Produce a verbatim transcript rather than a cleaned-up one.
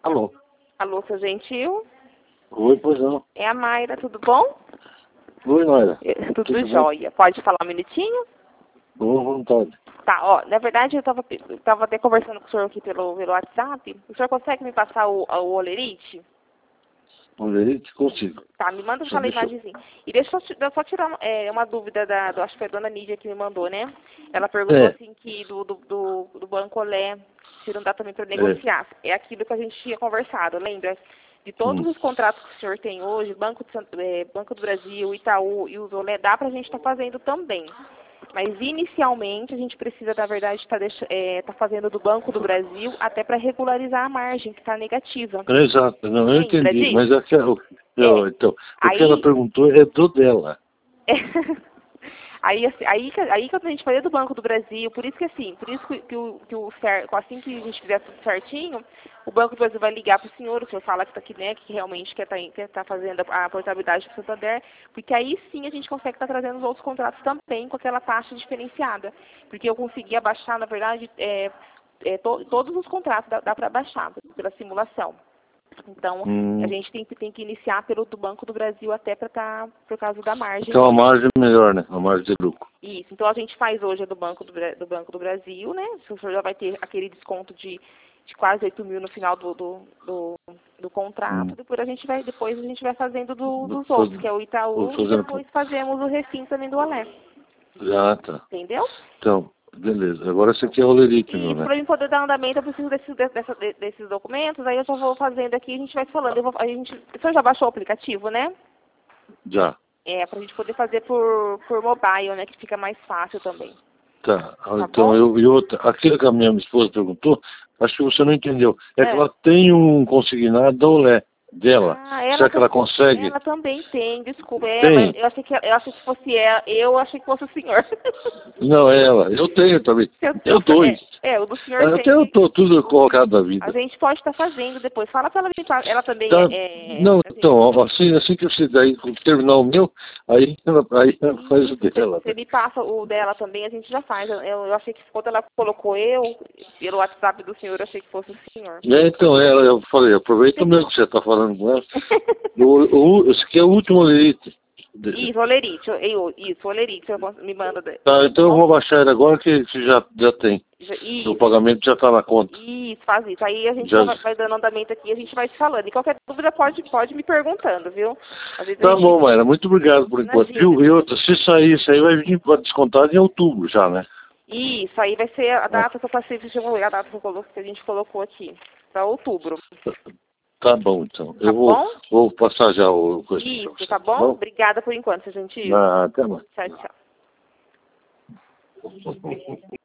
Alô? Alô, seu Gentil? Oi, pois não. É a Mayra, tudo bom? Oi, Mayra. Eu- Tudo, Tudo bem? jóia. Pode falar um minutinho? Boa vontade. Tá, ó, na verdade eu tava, eu tava até conversando com o senhor aqui pelo, pelo WhatsApp. O senhor consegue me passar o, o olerite? Mulherite, consigo. Tá, me manda Só aquela deixa eu... imagenzinha. E deixa eu só, eu só tirar é, uma dúvida da, do, acho que foi a dona Nídia que me mandou, né? Ela perguntou É. assim que do, do, do, do Banco Olé, se não dá também para É. negociar. É aquilo que a gente tinha conversado, lembra? De todos Hum. os contratos que o senhor tem hoje, Banco, de, Sant- é, Banco do Brasil, Itaú e os Olé, dá para a gente estar fazendo também. Mas inicialmente a gente precisa, na verdade, estar tá é, tá fazendo do Banco do Brasil até para regularizar a margem que está negativa. É, exato, não, eu Lembra entendi. disso? Mas é que, eu, eu, É. então, o que ela Aí, perguntou é do dela. é, aí, assim, aí, que- aí que a gente fazer do Banco do Brasil, por isso que assim, por isso que, que o, que o cer- assim que a gente fizer tudo certinho, o Banco do Brasil vai ligar para o senhor, o senhor fala que está aqui, né, que realmente quer estar quer tá fazendo a, a portabilidade do Santander, porque aí sim a gente consegue estar trazendo os outros contratos também com aquela taxa diferenciada. Porque eu consegui abaixar, na verdade, é, é, to, todos os contratos dá, dá para abaixar pela simulação. Então, Hum. a gente tem, que- tem que iniciar pelo do Banco do Brasil até para estar, por causa da margem. Então a mesmo. margem é melhor, né? A margem de lucro. Isso. Então, a gente faz hoje a do Banco do, Bra- do Banco do Brasil, né? O senhor já vai ter aquele desconto de, de quase oito mil no final do, do, do, do contrato. Hum. Depois a gente vai, depois a gente vai fazendo do, Vou dos outros, fazer- que é o vou Itaú, e fazendo... depois fazemos o refim também do Olé. Ah, tá. Entendeu? Então, beleza. Agora esse aqui é o Olerite, meu, E né? para mim poder dar andamento, eu preciso desses, dessa- de- desses documentos, aí eu já vou fazendo aqui, a gente vai falando. Eu vou, a gente, o senhor já baixou o aplicativo, né? Já. É, pra gente poder fazer por, por mobile, né? Que fica mais fácil também. Tá. Tá Então, bom? eu e outra. Aquilo que a minha esposa perguntou, acho que você não entendeu. É, É. que ela tem um consignado da Olé dela. Ah, ela, Será que ela tam- consegue? ela também tem, desculpa. É, Tem. mas eu achei que eu achei que fosse ela, eu achei que fosse o senhor. Não, é ela. Eu tenho também. Eu, Eu dois. é, é, o do senhor Até tem. eu tô tudo colocado da A vida. gente pode estar fazendo depois. Fala pra ela, vir pra- ela também Tá. é. é Não, a gente- então, ó, assim, assim que você daí terminar o meu, aí ela, aí ela faz o Isso, dela. se ele passa o dela também, a gente já faz. Eu, eu achei que quando ela colocou eu, pelo WhatsApp do senhor, eu achei que fosse o senhor. É, então, ela, eu falei, aproveita o meu que você está falando com ela. O, o, esse aqui é o último Olerite. Isso, olerite. eu- eu- Isso, olerite. Você me manda. de- Tá, então eu vou baixar ele agora que, que já, já tem. Já- O Isso, pagamento já está na conta. isso, faz isso. Aí a gente Já... já vai, vai dando andamento aqui, a gente vai te falando. E qualquer dúvida pode, pode me perguntando, viu? Às vezes a Tá gente... bom, Mayra, muito obrigado por enquanto. Imagina. Viu? E outra, se sair isso aí vai vir para descontado em outubro já, né? Isso, aí vai ser a data que eu passei, deixa eu ver a data que, eu colo- que a gente colocou aqui, para outubro. Tá bom, então. Tá Eu vou, bom? vou passar já o coisa. Isso, tá bom? Obrigada por enquanto, seu gentil. Ah, até mais. Tchau, tchau.